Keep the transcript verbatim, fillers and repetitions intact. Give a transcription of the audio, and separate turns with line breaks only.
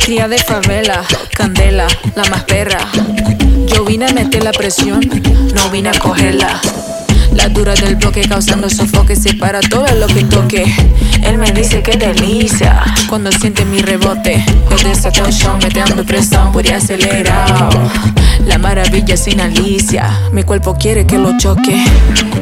Cría de favela, candela, la más perra. Yo vine a meter la presión, no vine a cogerla. La dura del bloque causando sofoque, separa todo lo que toque. Él me dice que delicia cuando siente mi rebote. Yo desato el show, metiendo presión, por acelerado. La maravilla sin Alicia, mi cuerpo quiere que lo choque.